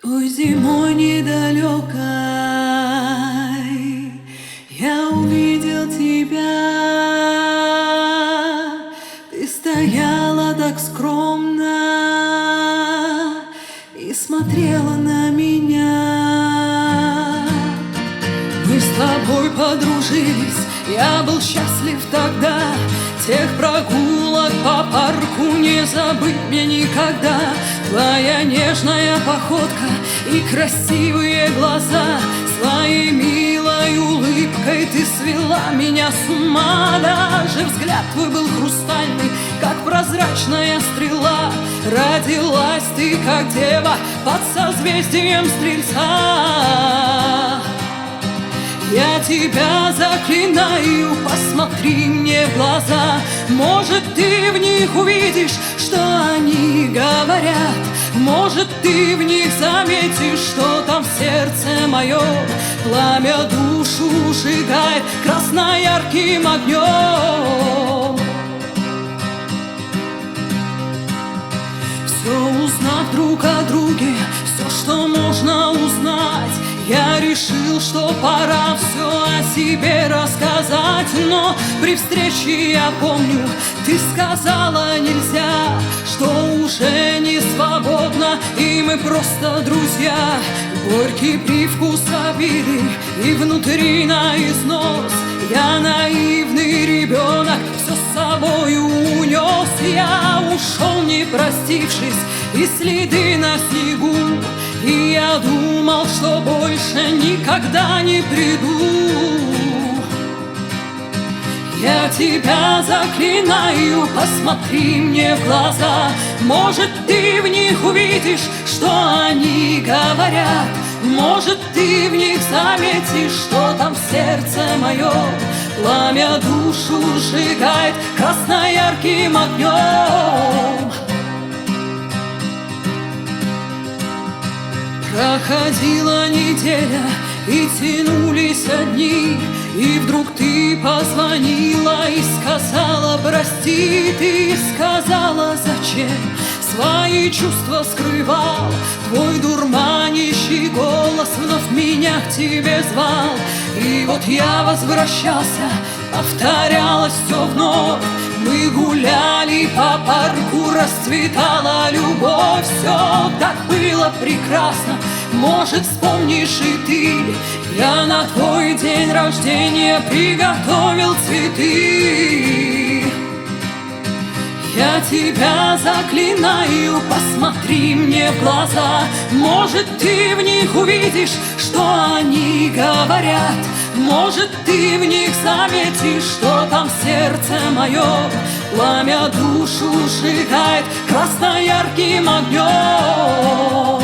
Той зимой недалекой я увидел тебя. Ты стояла так скромно и смотрела на меня. Мы с тобой подружились, я был счастлив тогда. Тех прогулок по парку не забыть мне никогда. Твоя нежная походка и красивые глаза, своей милой улыбкой ты свела меня с ума. Даже взгляд твой был хрустальный, как прозрачная стрела. Родилась ты, как дева, под созвездием Стрельца. Я тебя заклинаю, посмотри мне в глаза. Может, ты в них увидишь, что они говорят. Может, ты в них заметишь, что там в сердце моем пламя душу сжигает красно-ярким огнем. Все узнав друг о друге, все, что можно узнать, я решил, что пора все о себе рассказать. Но при встрече, я помню, ты сказала нельзя, что уже не свободно, и мы просто друзья. Горький привкус обиды и внутри на износ. Я наивный ребенок, все с собою унес. Я ушел, не простившись, и следы на снегу. И я думал, что больше никогда не приду. Я тебя заклинаю, посмотри мне в глаза. Может, ты в них увидишь, что они говорят. Может, ты в них заметишь, что там в сердце моем пламя душу сжигает красно-ярким огнем. Проходила неделя, и тянулись дни, и вдруг ты позвонила и сказала прости. Ты сказала зачем, свои чувства скрывал. Твой дурманящий голос вновь меня к тебе звал. И вот я возвращался, повторялось все вновь. Мы гуляли по парку, расцветала любовь. Все так было прекрасно, может, вспомнишь и ты. Я на твой день рождения приготовил цветы. Я тебя заклинаю, посмотри мне в глаза. Может, ты в них увидишь, что они говорят. Может, ты в них заметишь, что там в сердце моем пламя душу сжигает красно-ярким огнем.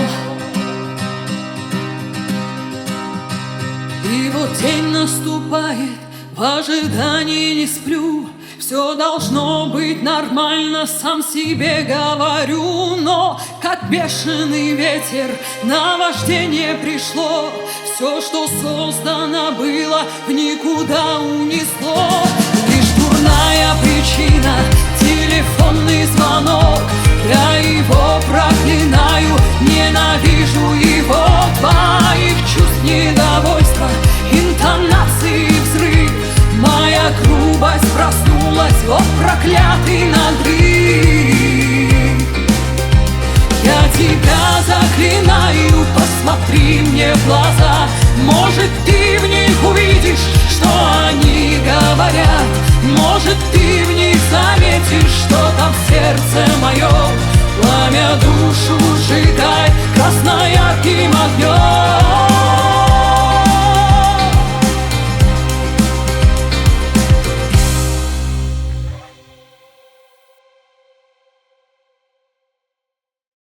И вот день наступает, в ожидании не сплю. Все должно быть нормально, сам себе говорю. Но как бешеный ветер наваждение пришло. Все, что создано было, в никуда унесло. Лишь дурная причина, телефонный звонок. Я его проклинаю, ненавижу его. Твоих чувств недовольства, интонации взрыв. Моя грубость проснулась, вот проклятый надрыв. Я тебя заклинаю, посмотри мне в глаза. Может, ты в них увидишь, что они говорят. Может, ты в них заметишь, что там в сердце моем пламя душу сжигает красно-ярким огнем.